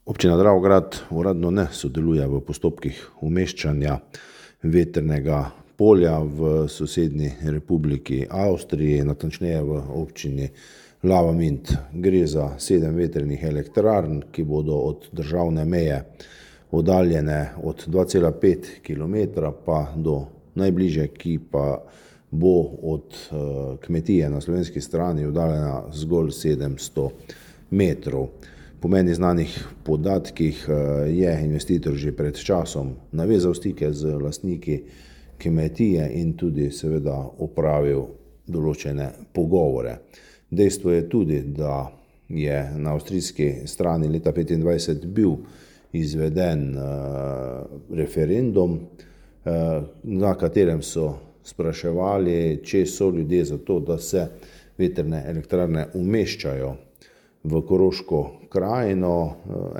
Občina Dravograd uradno ne sodeluje v postopkih umeščanja vetrnega polja v sosednji Republiki Avstriji, natančneje v občini Lavamint. Gre za 7 vetrnih elektrarn, ki bodo od državne meje oddaljene od 2,5 km pa do najbližje, ki pa bo od kmetije na slovenski strani oddaljena zgolj 700 metrov. Po meni znanih podatkih je investitor že pred časom navezal stike z lastniki kmetije in tudi seveda opravil določene pogovore. Dejstvo je tudi, da je na avstrijski strani leta 2025 bil izveden referendum, na katerem so spraševali, če so ljudje za to, da se vetrne elektrarne umeščajo v Koroško krajino.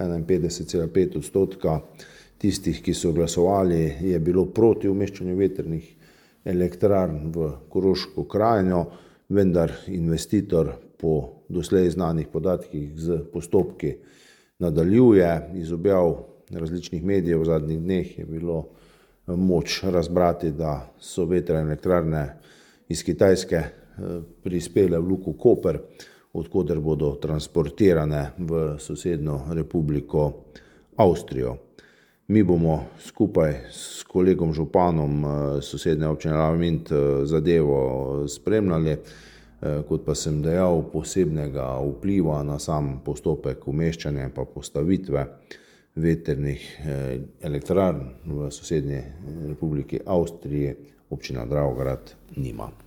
51,5% tistih, ki so glasovali, je bilo proti umeščanju vetrnih elektrarn v Koroško krajino, vendar investitor po doslej znanih podatkih z postopki nadaljuje. Iz objav različnih medijev v zadnjih dneh je bilo moč razbrati, da so vetrne elektrarne iz Kitajske prispele v Luko Koper, od koder bodo transportirane v sosednjo Republiko Avstrijo. Mi bomo skupaj s kolegom županom sosednje občine Lavamint zadevo spremljali, kot pa sem dejal, posebnega vpliva na sam postopek umeščanja in pa postavitve vetrnih elektrarn v sosednji Republiki Avstriji občina Dravograd nima.